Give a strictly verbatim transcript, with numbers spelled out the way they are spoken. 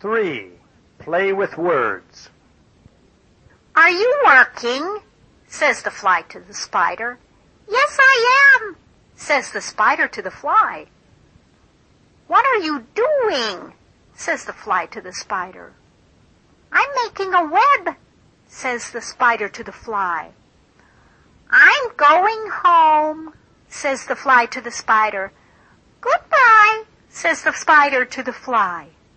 Three. Play with words. Are you working? Says the fly to the spider. Yes, I am, says the spider to the fly. What are you doing? Says the fly to the spider. I'm making a web, says the spider to the fly. I'm going home, says the fly to the spider. Goodbye, says the spider to the fly.